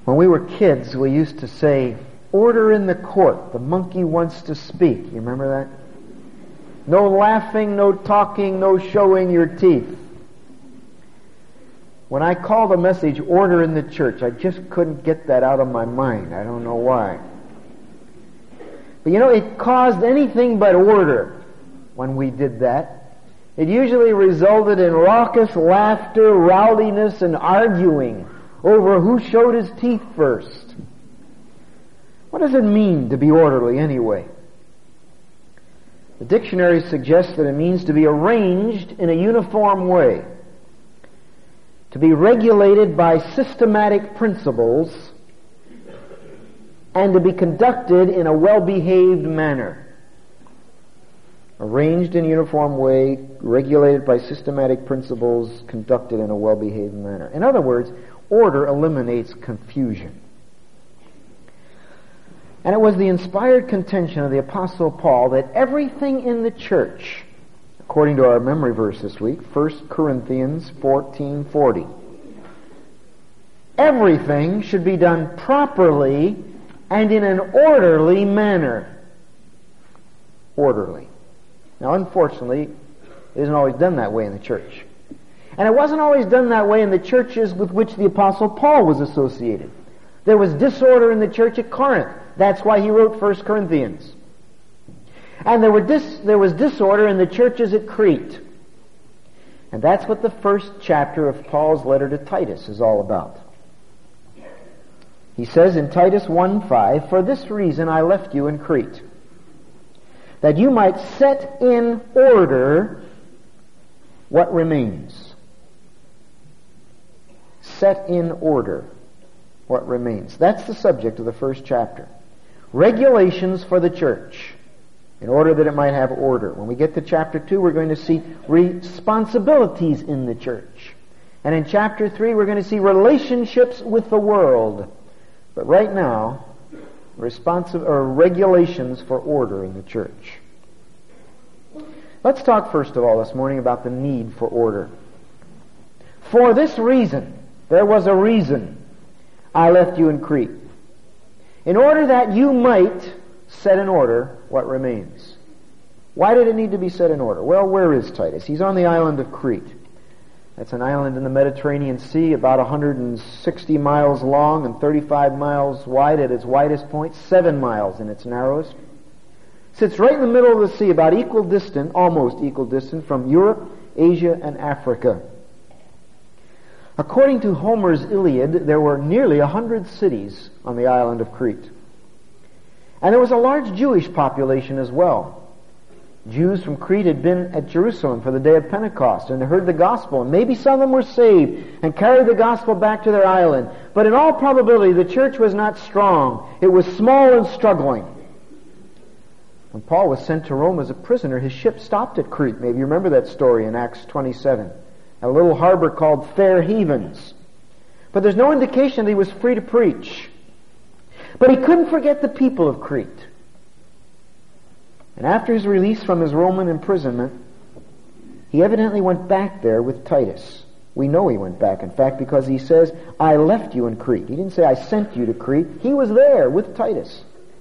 When we were kids, we used to say, "Order in the court, the monkey wants to speak." You remember that? No laughing, no talking, no showing your teeth. When I called a message, "Order in the church," I just couldn't get that out of my mind. I don't know why. But it caused anything but order when we did that. It usually resulted in raucous laughter, rowdiness, and arguing over who showed his teeth first. What does it mean to be orderly anyway? The dictionary suggests that it means to be arranged in a uniform way, to be regulated by systematic principles, and to be conducted in a well-behaved manner. Arranged in a uniform way, regulated by systematic principles, conducted in a well-behaved manner. In other words, order eliminates confusion. And it was the inspired contention of the Apostle Paul that everything in the church, according to our memory verse this week, 1 Corinthians 14:40, everything should be done properly and in an orderly manner. Orderly. Now, unfortunately, it isn't always done that way in the church. And it wasn't always done that way in the churches with which the Apostle Paul was associated. There was disorder in the church at Corinth. That's why he wrote 1 Corinthians. And there was disorder in the churches at Crete. And that's what the first chapter of Paul's letter to Titus is all about. He says in Titus 1:5, "For this reason I left you in Crete, that you might set in order what remains." Set in order what remains. That's the subject of the first chapter. Regulations for the church, in order that it might have order. When we get to chapter 2, we're going to see responsibilities in the church. And in chapter 3, we're going to see relationships with the world. But right now, regulations for order in the church. Let's talk first of all this morning about the need for order. For this reason, there was a reason I left you in Crete, in order that you might set in order what remains. Why did it need to be set in order? Well, where is Titus? He's on the island of Crete. That's an island in the Mediterranean Sea, about 160 miles long and 35 miles wide at its widest point, 7 miles in its narrowest. Sits right in the middle of the sea, about almost equal distant from Europe, Asia, and Africa. According to Homer's Iliad, there were nearly 100 cities on the island of Crete. And there was a large Jewish population as well. Jews from Crete had been at Jerusalem for the day of Pentecost and heard the gospel, and maybe some of them were saved and carried the gospel back to their island. But in all probability, the church was not strong. It was small and struggling. When Paul was sent to Rome as a prisoner, his ship stopped at Crete. Maybe you remember that story in Acts 27. A little harbor called Fair Havens. But there's no indication that he was free to preach. But he couldn't forget the people of Crete. And after his release from his Roman imprisonment, he evidently went back there with Titus. We know he went back, in fact, because he says, "I left you in Crete." He didn't say, "I sent you to Crete." He was there with Titus.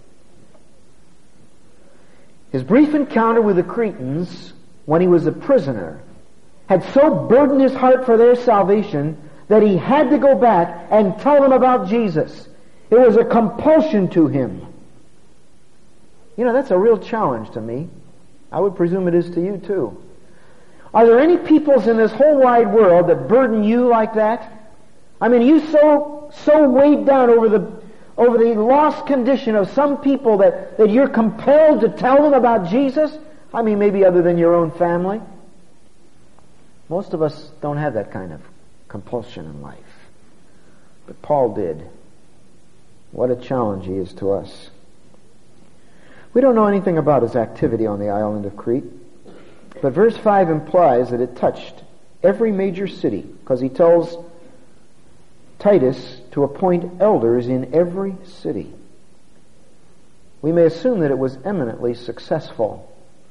His brief encounter with the Cretans when he was a prisoner had so burdened his heart for their salvation that he had to go back and tell them about Jesus. It was a compulsion to him. That's a real challenge to me. I would presume it is to you too. Are there any peoples in this whole wide world that burden you like that? I mean, you so weighed down over the lost condition of some people that you're compelled to tell them about Jesus? I mean, maybe other than your own family. Most of us don't have that kind of compulsion in life. But Paul did. What a challenge he is to us. We don't know anything about his activity on the island of Crete, but verse 5 implies that it touched every major city, because he tells Titus to appoint elders in every city. We may assume that it was eminently successful.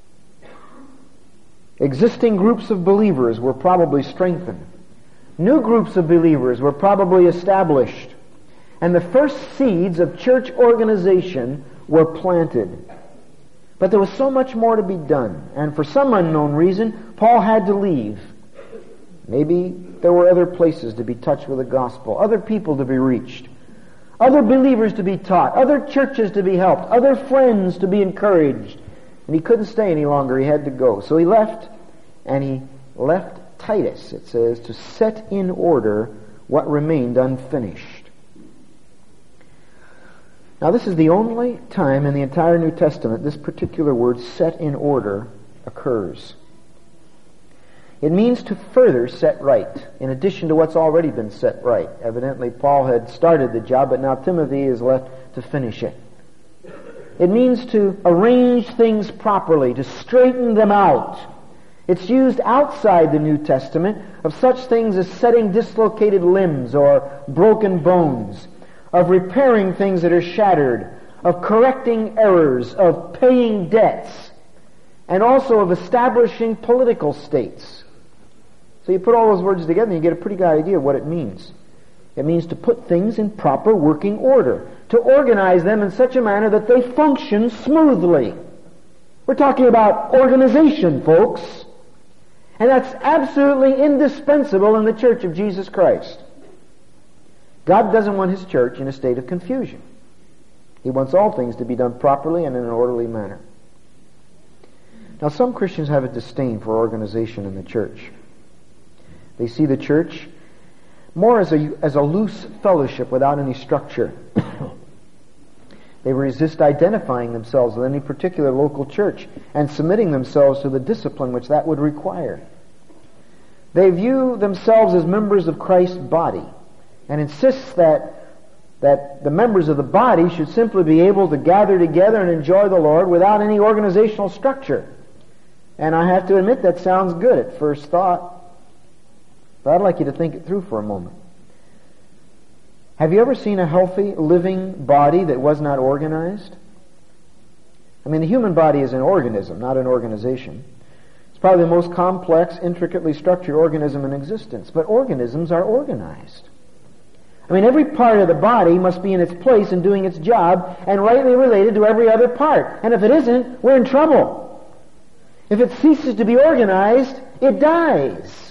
Existing groups of believers were probably strengthened. New groups of believers were probably established. and the first seeds of church organization were planted. But there was so much more to be done, and for some unknown reason, Paul had to leave. Maybe there were other places to be touched with the gospel, other people to be reached, other believers to be taught, other churches to be helped, other friends to be encouraged. And he couldn't stay any longer. He had to go. So he left, and he left Titus, it says, to set in order what remained unfinished. Now, this is the only time in the entire New Testament this particular word, set in order, occurs. It means to further set right, in addition to what's already been set right. Evidently, Paul had started the job, but now Timothy is left to finish it. It means to arrange things properly, to straighten them out. It's used outside the New Testament of such things as setting dislocated limbs or broken bones, of repairing things that are shattered, of correcting errors, of paying debts, and also of establishing political states. So you put all those words together and you get a pretty good idea of what it means. It means to put things in proper working order, to organize them in such a manner that they function smoothly. We're talking about organization, folks. And that's absolutely indispensable in the Church of Jesus Christ. God doesn't want His church in a state of confusion. He wants all things to be done properly and in an orderly manner. Now, some Christians have a disdain for organization in the church. They see the church more as a loose fellowship without any structure. They resist identifying themselves with any particular local church and submitting themselves to the discipline which that would require. They view themselves as members of Christ's body and insists that the members of the body should simply be able to gather together and enjoy the Lord without any organizational structure. And I have to admit that sounds good at first thought. But I'd like you to think it through for a moment. Have you ever seen a healthy, living body that was not organized? I mean, the human body is an organism, not an organization. It's probably the most complex, intricately structured organism in existence. But organisms are organized. I mean, every part of the body must be in its place and doing its job and rightly related to every other part. And if it isn't, we're in trouble. If it ceases to be organized, it dies.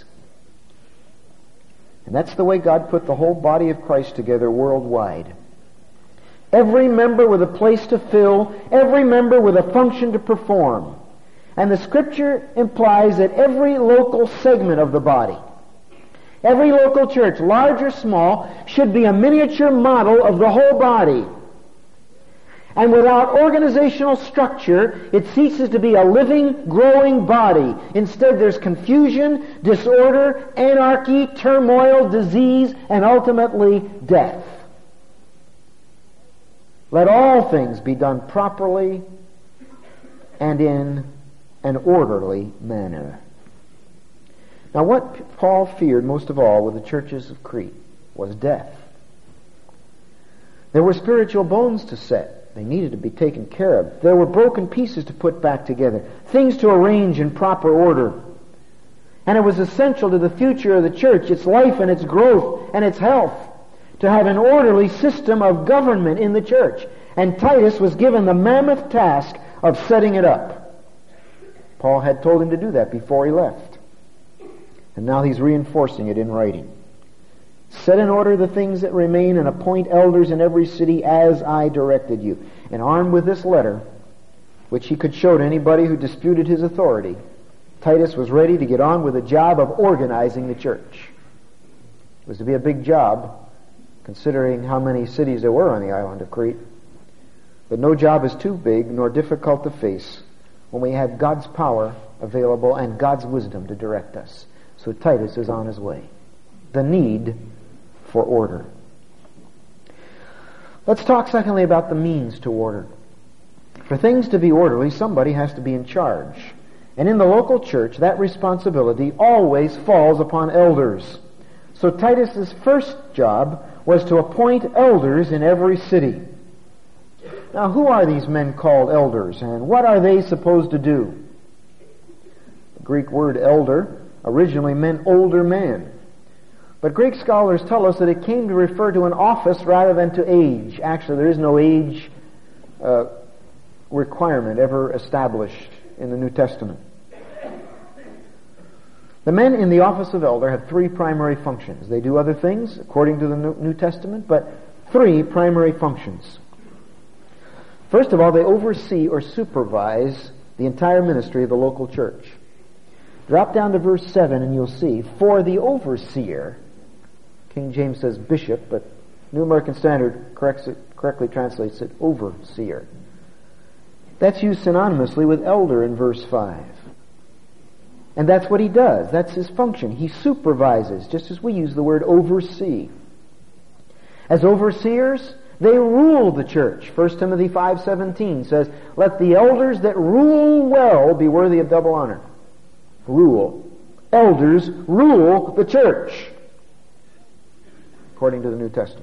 And that's the way God put the whole body of Christ together worldwide. Every member with a place to fill, every member with a function to perform. And the Scripture implies that every local segment of the body, every local church, large or small, should be a miniature model of the whole body. And without organizational structure, it ceases to be a living, growing body. Instead, there's confusion, disorder, anarchy, turmoil, disease, and ultimately death. Let all things be done properly and in an orderly manner. Now, what Paul feared most of all with the churches of Crete was death. There were spiritual bones to set. They needed to be taken care of. There were broken pieces to put back together, things to arrange in proper order. And it was essential to the future of the church, its life and its growth and its health, to have an orderly system of government in the church. And Titus was given the mammoth task of setting it up. Paul had told him to do that before he left. And now he's reinforcing it in writing. Set in order the things that remain and appoint elders in every city as I directed you. And armed with this letter, which he could show to anybody who disputed his authority, Titus was ready to get on with the job of organizing the church. It was to be a big job, considering how many cities there were on the island of Crete. But no job is too big nor difficult to face when we have God's power available and God's wisdom to direct us. So Titus is on his way. The need for order. Let's talk secondly about the means to order. For things to be orderly, somebody has to be in charge. And in the local church, that responsibility always falls upon elders. So Titus's first job was to appoint elders in every city. Now, who are these men called elders, and what are they supposed to do? The Greek word elder originally meant older man. But Greek scholars tell us that it came to refer to an office rather than to age. Actually, there is no age requirement ever established in the New Testament. The men in the office of elder have three primary functions. They do other things according to the New Testament, but three primary functions. First of all, they oversee or supervise the entire ministry of the local church. Drop down to verse 7 and you'll see, for the overseer, King James says bishop, but New American Standard correctly translates it overseer. That's used synonymously with elder in verse 5. And that's what he does. That's his function. He supervises, just as we use the word oversee. As overseers, they rule the church. 1 Timothy 5:17 says, let the elders that rule well be worthy of double honor. Rule. Elders rule the church, according to the New Testament.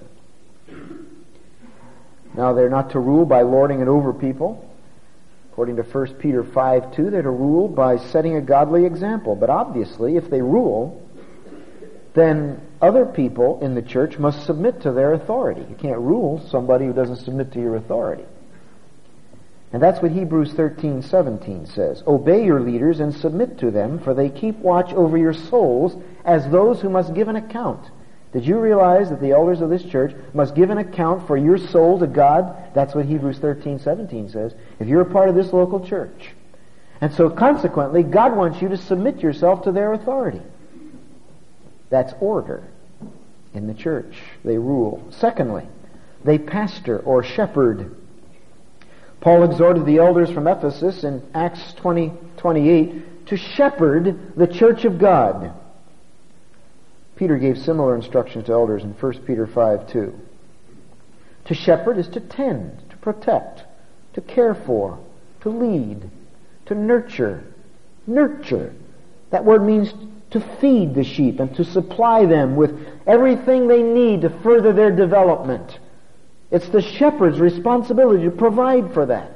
Now, they're not to rule by lording it over people. According to 1 Peter 5:2, they're to rule by setting a godly example. But obviously, if they rule, then other people in the church must submit to their authority. You can't rule somebody who doesn't submit to your authority. And that's what Hebrews 13:17 says. Obey your leaders and submit to them, for they keep watch over your souls as those who must give an account. Did you realize that the elders of this church must give an account for your soul to God? That's what Hebrews 13:17 says. If you're a part of this local church. And so consequently, God wants you to submit yourself to their authority. That's order in the church. They rule. Secondly, they pastor or shepherd. Paul exhorted the elders from Ephesus in Acts 20:28 to shepherd the church of God. Peter gave similar instructions to elders in 1 Peter 5:2. To shepherd is to tend, to protect, to care for, to lead, to nurture. Nurture. That word means to feed the sheep and to supply them with everything they need to further their development. It's the shepherd's responsibility to provide for that.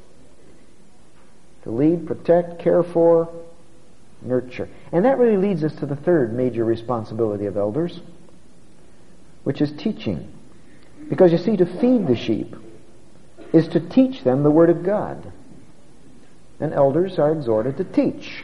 To lead, protect, care for, nurture. And that really leads us to the third major responsibility of elders, which is teaching. Because you see, to feed the sheep is to teach them the Word of God. And elders are exhorted to teach.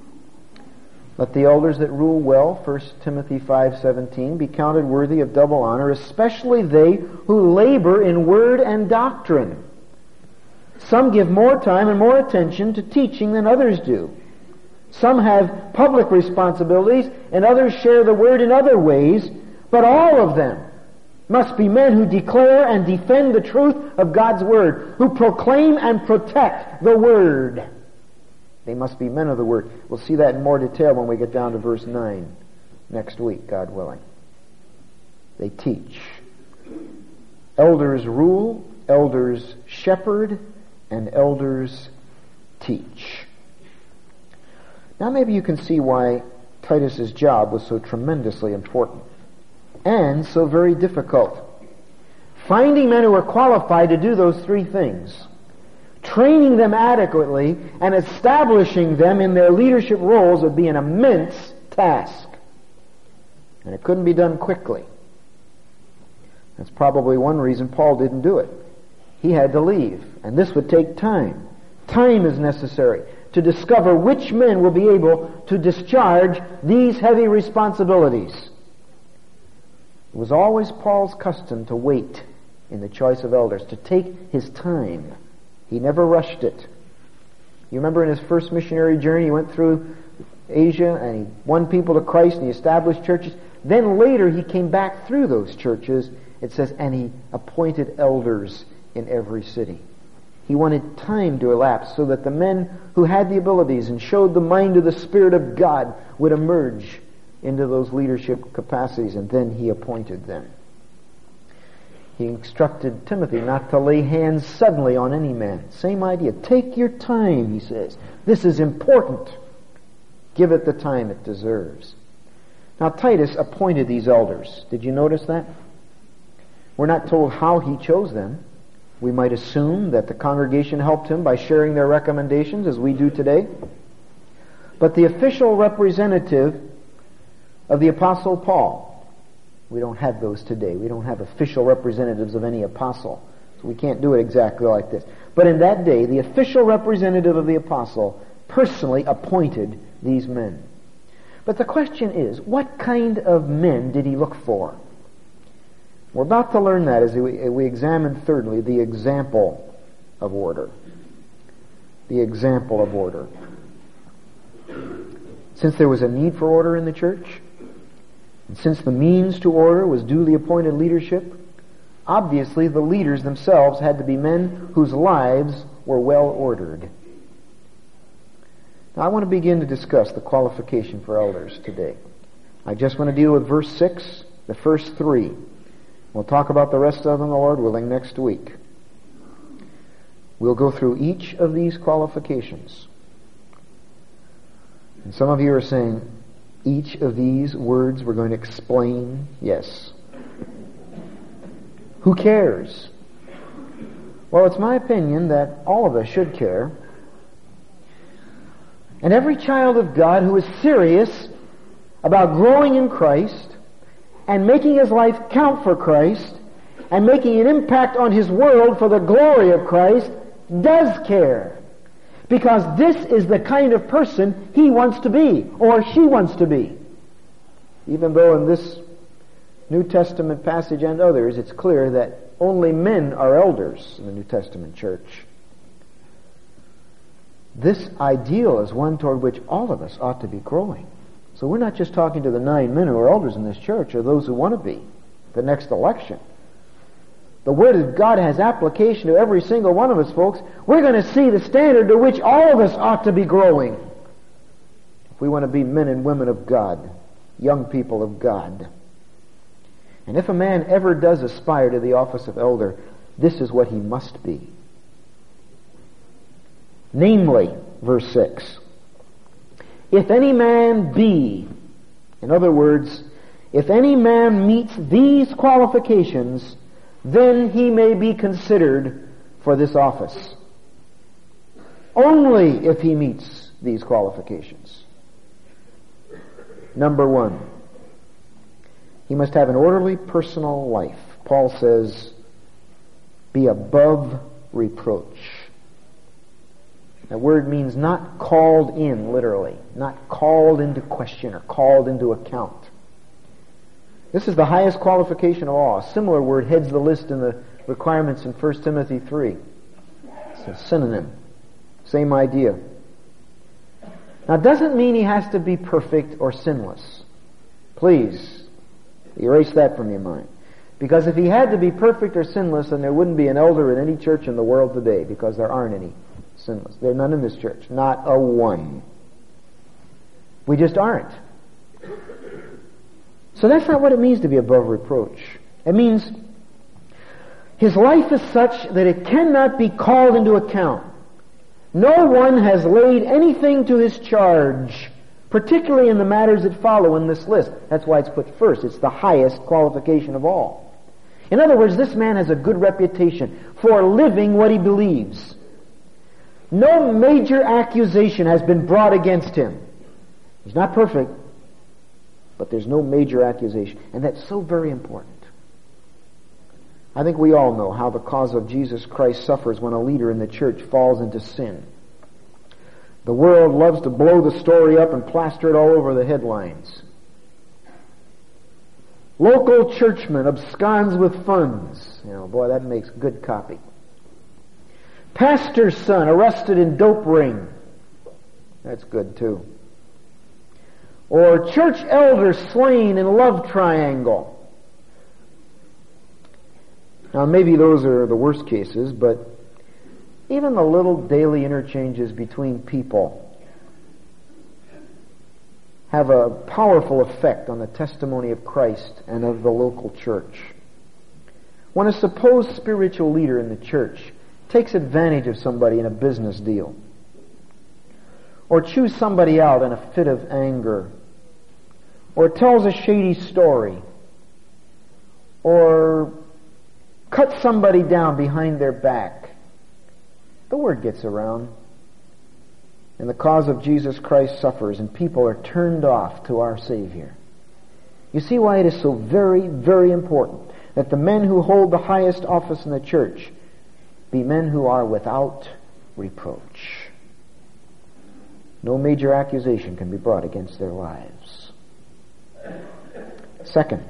Let the elders that rule well, 1 Timothy 5:17, be counted worthy of double honor, especially they who labor in word and doctrine. Some give more time and more attention to teaching than others do. Some have public responsibilities, and others share the word in other ways, but all of them must be men who declare and defend the truth of God's word, who proclaim and protect the word. They must be men of the word. We'll see that in more detail when we get down to verse 9 next week, God willing. They teach. Elders rule, elders shepherd, and elders teach. Now maybe you can see why Titus's job was so tremendously important and so very difficult. Finding men who are qualified to do those three things, training them adequately, and establishing them in their leadership roles would be an immense task. And it couldn't be done quickly. That's probably one reason Paul didn't do it. He had to leave, and this would take time. Time is necessary to discover which men will be able to discharge these heavy responsibilities. It was always Paul's custom to wait in the choice of elders, to take his time. He never rushed it. You remember in his first missionary journey, he went through Asia and he won people to Christ and he established churches. Then later he came back through those churches, it says, and he appointed elders in every city. He wanted time to elapse so that the men who had the abilities and showed the mind of the Spirit of God would emerge into those leadership capacities, and then he appointed them. He instructed Timothy not to lay hands suddenly on any man. Same idea. Take your time, he says. This is important. Give it the time it deserves. Now Titus appointed these elders. Did you notice that? We're not told how he chose them. We might assume that the congregation helped him by sharing their recommendations, as we do today. But the official representative of the Apostle Paul We don't have those today. We don't have official representatives of any apostle. So we can't do it exactly like this. But in that day, the official representative of the apostle personally appointed these men. But the question is, what kind of men did he look for? We're about to learn that as we examine, thirdly, the example of order. The example of order. Since there was a need for order in the church, and since the means to order was duly appointed leadership, obviously the leaders themselves had to be men whose lives were well ordered. Now I want to begin to discuss the qualification for elders today. I just want to deal with verse 6, the first 3. We'll talk about the rest of them, the Lord willing, next week. We'll go through each of these qualifications. And some of you are saying, each of these words we're going to explain? Yes. Who cares? Well, it's my opinion that all of us should care. And every child of God who is serious about growing in Christ and making his life count for Christ and making an impact on his world for the glory of Christ does care. Because this is the kind of person he wants to be, or she wants to be. Even though in this New Testament passage and others, it's clear that only men are elders in the New Testament church. This ideal is one toward which all of us ought to be growing. So we're not just talking to the 9 men who are elders in this church, or those who want to be, the next election. The Word of God has application to every single one of us, folks. We're going to see the standard to which all of us ought to be growing if we want to be men and women of God, young people of God. And if a man ever does aspire to the office of elder, this is what he must be. Namely, verse 6, if any man be, in other words, if any man meets these qualifications, then he may be considered for this office. Only if he meets these qualifications. Number 1, he must have an orderly personal life. Paul says, be above reproach. That word means not called in, literally. Not called into question or called into account. This is the highest qualification of all. A similar word heads the list in the requirements in 1 Timothy 3. It's a synonym. Same idea. Now, it doesn't mean he has to be perfect or sinless. Please, erase that from your mind. Because if he had to be perfect or sinless, then there wouldn't be an elder in any church in the world today, because there aren't any sinless. There are none in this church. Not a one. We just aren't. So that's not what it means to be above reproach. It means his life is such that it cannot be called into account. No one has laid anything to his charge, particularly in the matters that follow in this list. That's why it's put first. It's the highest qualification of all. In other words, this man has a good reputation for living what he believes. No major accusation has been brought against him. He's not perfect, but there's no major accusation. And that's so very important. I think we all know how the cause of Jesus Christ suffers when a leader in the church falls into sin. The world loves to blow the story up and plaster it all over the headlines. Local churchman absconds with funds. Boy, that makes good copy. Pastor's son arrested in dope ring. That's good too. Or church elder slain in love triangle. Now maybe those are the worst cases, but even the little daily interchanges between people have a powerful effect on the testimony of Christ and of the local church. When a supposed spiritual leader in the church takes advantage of somebody in a business deal, or chews somebody out in a fit of anger, or tells a shady story, or cuts somebody down behind their back, the word gets around, and the cause of Jesus Christ suffers, and people are turned off to our Savior. You see why it is so very, very important that the men who hold the highest office in the church be men who are without reproach. No major accusation can be brought against their lives. Second,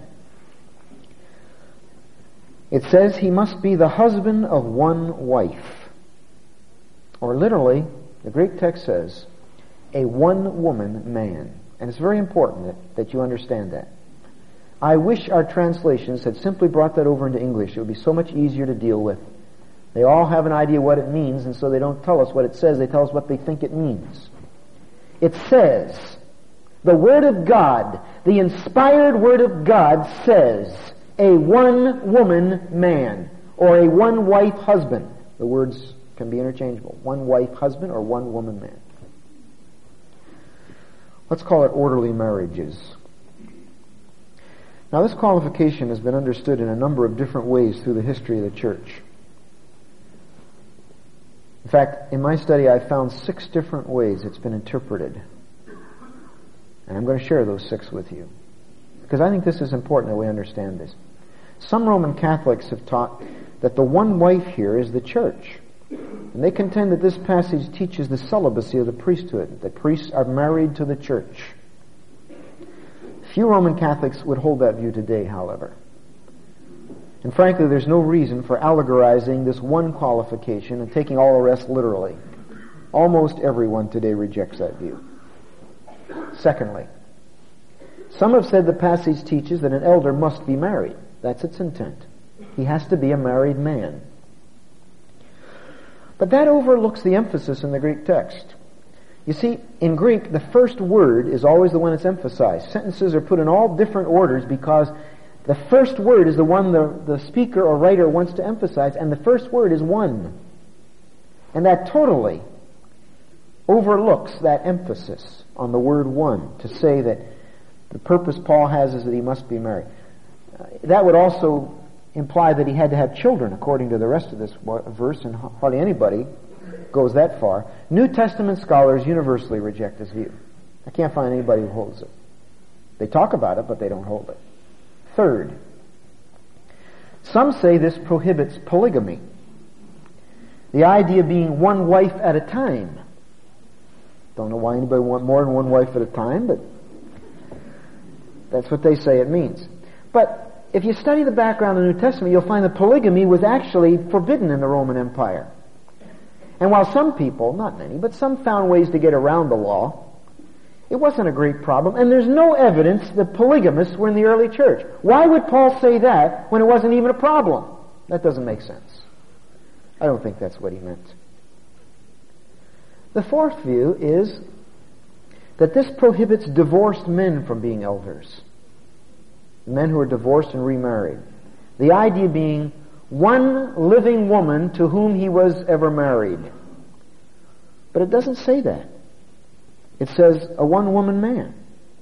it says he must be the husband of one wife. Or literally, the Greek text says, a one-woman man. And it's very important that you understand that. I wish our translations had simply brought that over into English. It would be so much easier to deal with. They all have an idea what it means, and so they don't tell us what it says. They tell us what they think it means. It says, the Word of God, the inspired Word of God says, a one-woman man, or a one-wife husband. The words can be interchangeable. One-wife husband or one-woman man. Let's call it orderly marriages. Now, this qualification has been understood in a number of different ways through the history of the church. In fact, in my study, I found 6 different ways it's been interpreted. And I'm going to share those 6 with you, because I think this is important that we understand this. Some Roman Catholics have taught that the one wife here is the church. And they contend that this passage teaches the celibacy of the priesthood, that priests are married to the church. Few Roman Catholics would hold that view today, however. And frankly, there's no reason for allegorizing this one qualification and taking all the rest literally. Almost everyone today rejects that view. Secondly, some have said the passage teaches that an elder must be married. That's its intent. He has to be a married man. But that overlooks the emphasis in the Greek text. You see, in Greek, the first word is always the one that's emphasized. Sentences are put in all different orders because the first word is the one the speaker or writer wants to emphasize, and the first word is one. And that totally overlooks that emphasis on the word one, to say that the purpose Paul has is that he must be married. That would also imply that he had to have children, according to the rest of this verse, and hardly anybody goes that far. New Testament scholars universally reject this view. I can't find anybody who holds it. They talk about it, but they don't hold it. Third, some say this prohibits polygamy. The idea being one wife at a time. Don't know why anybody would want more than one wife at a time, but that's what they say it means. But if you study the background of the New Testament, you'll find that polygamy was actually forbidden in the Roman Empire. And while some people, not many, but some found ways to get around the law, it wasn't a great problem, and there's no evidence that polygamists were in the early church. Why would Paul say that when it wasn't even a problem? That doesn't make sense. I don't think that's what he meant. The fourth view is that this prohibits divorced men from being elders. Men who are divorced and remarried. The idea being one living woman to whom he was ever married. But it doesn't say that. It says a one-woman man.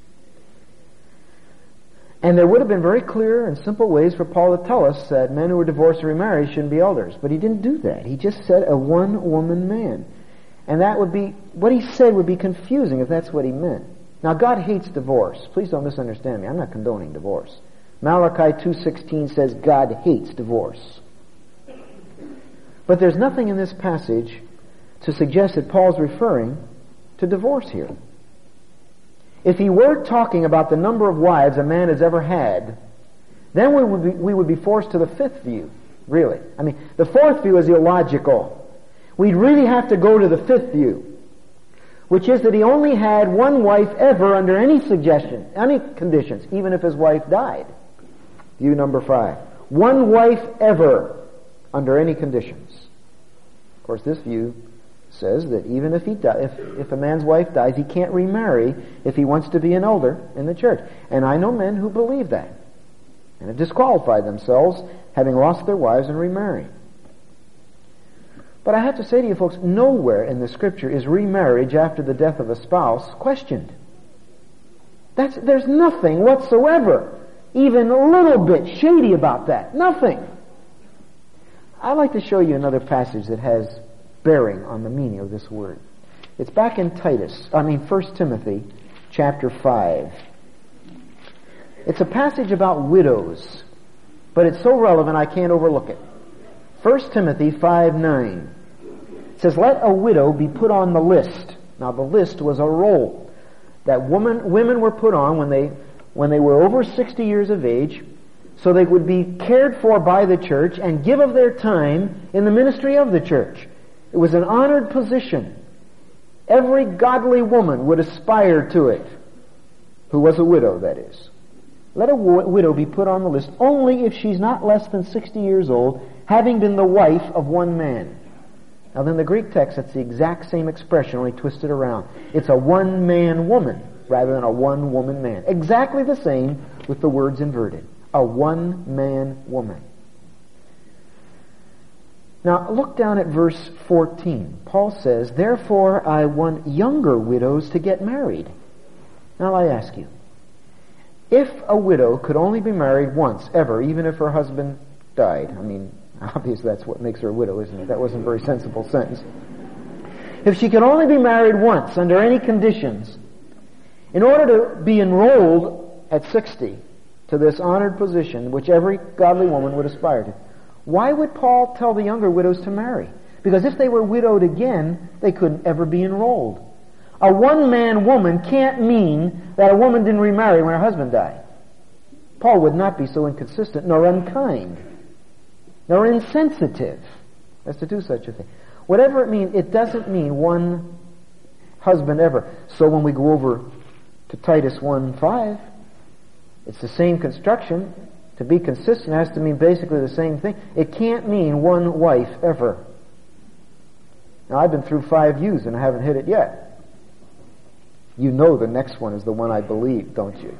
And there would have been very clear and simple ways for Paul to tell us that men who were divorced and remarried shouldn't be elders. But he didn't do that. He just said a one-woman man. And that would be, what he said would be confusing if that's what he meant. Now, God hates divorce. Please don't misunderstand me. I'm not condoning divorce. Malachi 2:16 says God hates divorce. But there's nothing in this passage to suggest that Paul's referring to divorce here. If he were talking about the number of wives a man has ever had, then we would be forced to the fifth view, really. I mean, the fourth view is illogical. We'd really have to go to the fifth view, which is that he only had one wife ever under any suggestion, any conditions, even if his wife died. View number 5. One wife ever under any conditions. Of course, this view says that even if if a man's wife dies, he can't remarry if he wants to be an elder in the church. And I know men who believe that and have disqualified themselves, having lost their wives and remarrying. But I have to say to you folks, nowhere in the Scripture is remarriage after the death of a spouse questioned. There's nothing whatsoever, even a little bit shady about that. Nothing. I'd like to show you another passage that has bearing on the meaning of this word. It's back in 1 Timothy chapter 5. It's a passage about widows, but it's so relevant I can't overlook it. 1 Timothy 5:9 says, "Let a widow be put on the list." Now the list was a roll that women were put on when they were over 60 years of age, so they would be cared for by the church and give of their time in the ministry of the church. It was an honored position. Every godly woman would aspire to it, who was a widow, that is. Let a widow be put on the list only if she's not less than 60 years old, having been the wife of one man. Now in the Greek text, it's the exact same expression, only twisted around. It's a one-man woman rather than a one-woman man. Exactly the same with the words inverted. A one-man woman. Now look down at verse 14. Paul says, "Therefore I want younger widows to get married." Now I ask you, if a widow could only be married once, ever, even if her husband died, I mean, obviously that's what makes her a widow, isn't it? That wasn't a very sensible sentence. If she could only be married once, under any conditions, in order to be enrolled at 60 to this honored position, which every godly woman would aspire to, why would Paul tell the younger widows to marry? Because if they were widowed again, they couldn't ever be enrolled. A one-man woman can't mean that a woman didn't remarry when her husband died. Paul would not be so inconsistent, nor unkind, nor insensitive as to do such a thing. Whatever it means, it doesn't mean one husband ever. So when we go over to Titus 1:5, it's the same construction. To be consistent has to mean basically the same thing. It can't mean one wife ever. Now I've been through 5 U's and I haven't hit it yet. You know the next one is the one I believe, don't you?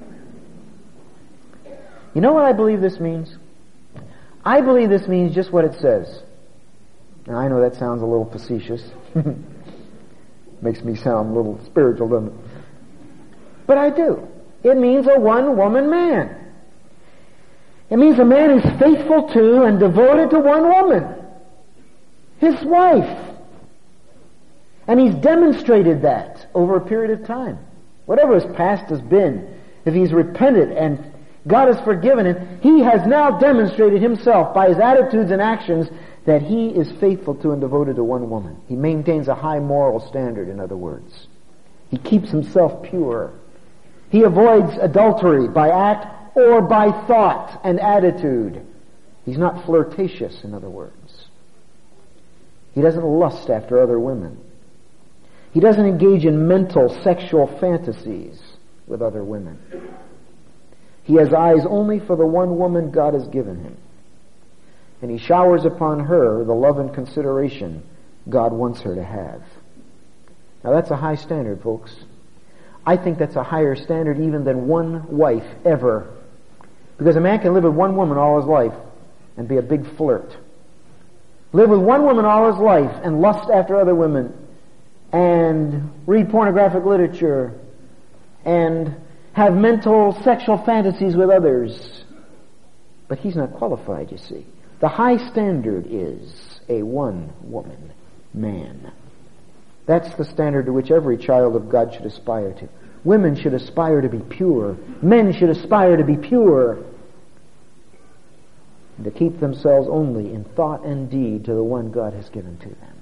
You know what I believe this means? I believe this means just what it says. Now I know that sounds a little facetious. Makes me sound a little spiritual, doesn't it? But I do. It means a one-woman man. It means a man who's faithful to and devoted to one woman, his wife. And he's demonstrated that over a period of time. Whatever his past has been, if he's repented and God has forgiven him, he has now demonstrated himself by his attitudes and actions that he is faithful to and devoted to one woman. He maintains a high moral standard, in other words. He keeps himself pure. He avoids adultery by act or by thought and attitude. He's not flirtatious, in other words. He doesn't lust after other women. He doesn't engage in mental sexual fantasies with other women. He has eyes only for the one woman God has given him. And he showers upon her the love and consideration God wants her to have. Now that's a high standard, folks. I think that's a higher standard even than one wife ever. Because a man can live with one woman all his life and be a big flirt. Live with one woman all his life and lust after other women and read pornographic literature and have mental sexual fantasies with others. But he's not qualified, you see. The high standard is a one-woman man. That's the standard to which every child of God should aspire to. Women should aspire to be pure. Men should aspire to be pure. And to keep themselves only in thought and deed to the one God has given to them.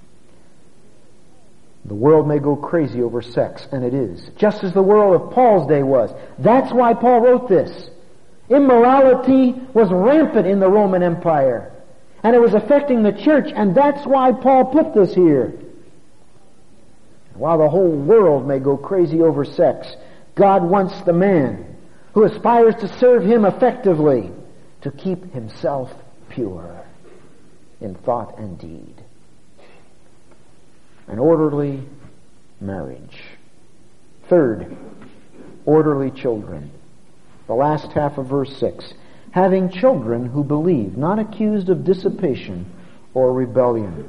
The world may go crazy over sex, and it is. Just as the world of Paul's day was. That's why Paul wrote this. Immorality was rampant in the Roman Empire. And it was affecting the church, and that's why Paul put this here. While the whole world may go crazy over sex, God wants the man who aspires to serve him effectively to keep himself pure in thought and deed. An orderly marriage. Third, orderly children. The last half of verse 6. Having children who believe, not accused of dissipation or rebellion.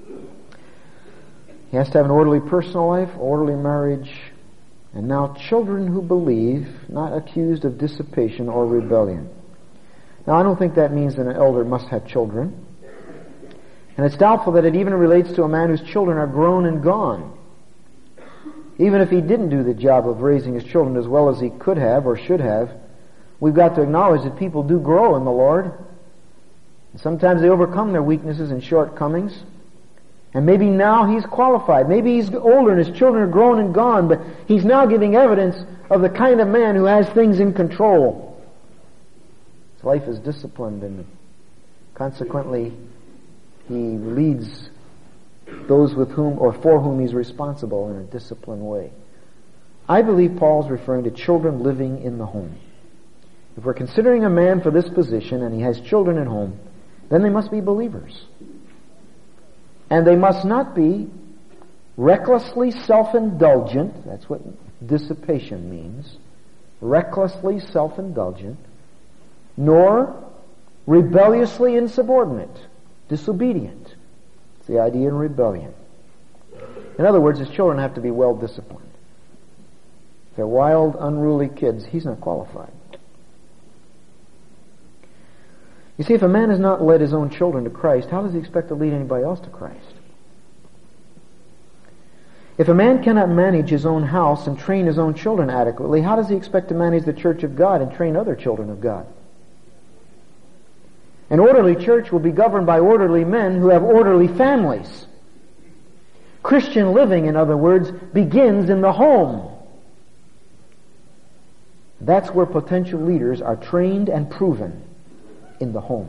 He has to have an orderly personal life, orderly marriage, and now children who believe, not accused of dissipation or rebellion. Now I don't think that means that an elder must have children. And it's doubtful that it even relates to a man whose children are grown and gone. Even if he didn't do the job of raising his children as well as he could have or should have, We've got to acknowledge that people do grow in the Lord. Sometimes they overcome their weaknesses and shortcomings. And maybe now he's qualified. Maybe he's older and his children are grown and gone, but he's now giving evidence of the kind of man who has things in control. His life is disciplined, and consequently he leads those with whom or for whom he's responsible in a disciplined way. I believe Paul's referring to children living in the home. If we're considering a man for this position and he has children at home, then they must be believers. And they must not be recklessly self-indulgent. That's what dissipation means. Recklessly self-indulgent. Nor rebelliously insubordinate, disobedient. It's the idea in rebellion. In other words, his children have to be well disciplined. If they're wild, unruly kids, he's not qualified. You see, if a man has not led his own children to Christ, how does he expect to lead anybody else to Christ? If a man cannot manage his own house and train his own children adequately, how does he expect to manage the church of God and train other children of God? An orderly church will be governed by orderly men who have orderly families. Christian living, in other words, begins in the home. That's where potential leaders are trained and proven, in the home.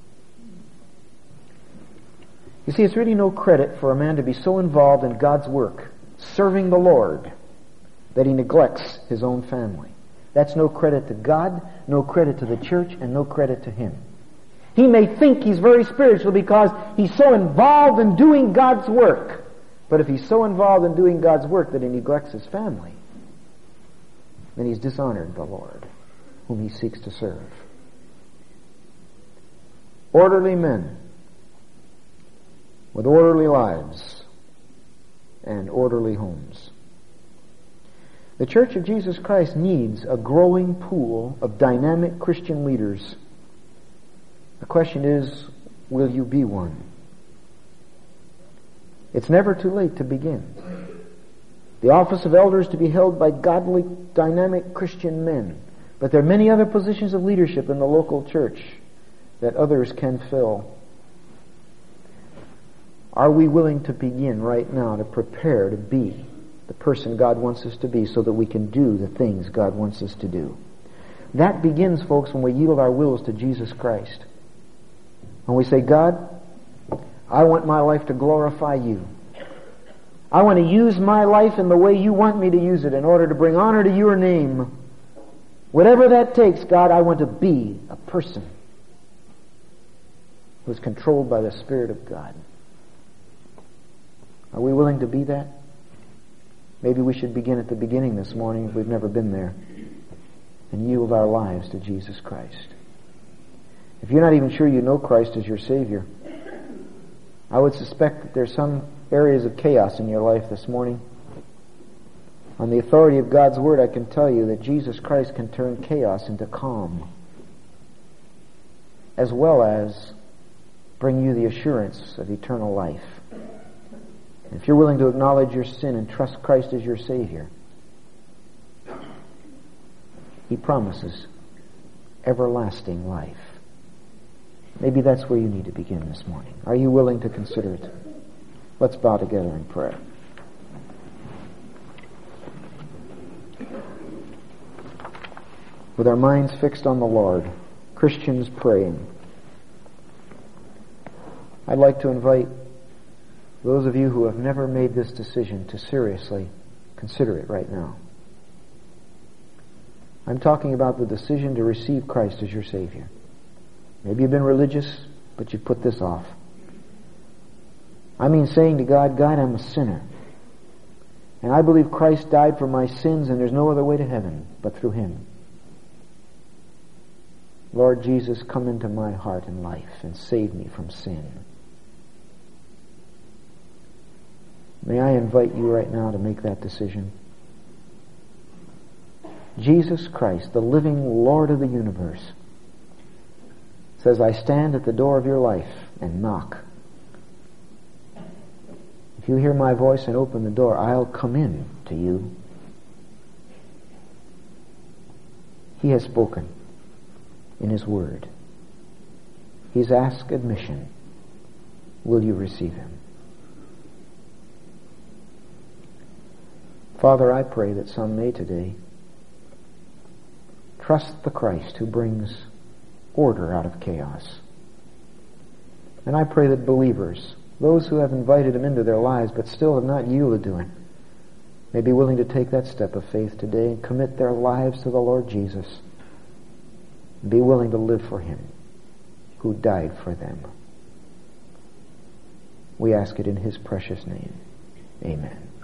You see, it's really no credit for a man to be so involved in God's work, serving the Lord, that he neglects his own family. That's no credit to God, no credit to the church, and no credit to him. He may think he's very spiritual because he's so involved in doing God's work. But if he's so involved in doing God's work that he neglects his family, then he's dishonored the Lord, whom he seeks to serve. Orderly men with orderly lives and orderly homes. The Church of Jesus Christ needs a growing pool of dynamic Christian leaders. The question is, will you be one? It's never too late to begin. The office of elder is to be held by godly, dynamic Christian men. But there are many other positions of leadership in the local church that others can fill. Are we willing to begin right now to prepare to be the person God wants us to be so that we can do the things God wants us to do? That begins, folks, when we yield our wills to Jesus Christ. When we say, God, I want my life to glorify you. I want to use my life in the way you want me to use it in order to bring honor to your name. Whatever that takes, God, I want to be a person who is controlled by the Spirit of God. Are we willing to be that? Maybe we should begin at the beginning this morning if we've never been there and yield our lives to Jesus Christ. If you're not even sure you know Christ as your Savior, I would suspect that there's some areas of chaos in your life this morning. On the authority of God's Word, I can tell you that Jesus Christ can turn chaos into calm, as well as bring you the assurance of eternal life. And if you're willing to acknowledge your sin and trust Christ as your Savior, He promises everlasting life. Maybe that's where you need to begin this morning. Are you willing to consider it? Let's bow together in prayer. With our minds fixed on the Lord, Christians praying, I'd like to invite those of you who have never made this decision to seriously consider it right now. I'm talking about the decision to receive Christ as your Savior. Maybe you've been religious, but you put this off. I mean saying to God, God, I'm a sinner. And I believe Christ died for my sins and there's no other way to heaven but through Him. Lord Jesus, come into my heart and life and save me from sin. May I invite you right now to make that decision. Jesus Christ, the living Lord of the universe, says, I stand at the door of your life and knock. If you hear my voice and open the door, I'll come in to you. He has spoken. in His Word. He's asked admission. Will you receive Him? Father, I pray that some may today trust the Christ who brings order out of chaos. And I pray that believers, those who have invited Him into their lives but still have not yielded to Him, may be willing to take that step of faith today and commit their lives to the Lord Jesus. Be willing to live for Him who died for them. We ask it in His precious name. Amen.